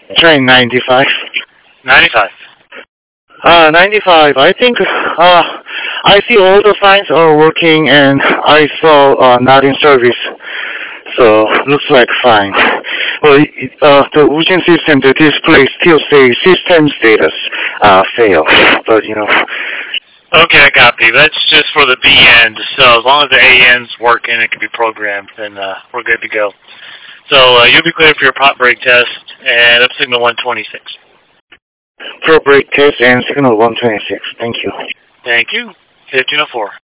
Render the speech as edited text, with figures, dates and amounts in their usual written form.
Try 95. 95. 95. I think I see all the signs are working, and I saw not in service. So looks like fine. Well, the Woojin system, the display still says system status fail, but Okay, I copy. That's just for the B end. So as long as the A end's working, it can be programmed, then we're good to go. So you'll be cleared for your pop break test and up signal 126. pro break test and signal 126. Thank you. Thank you. 1504.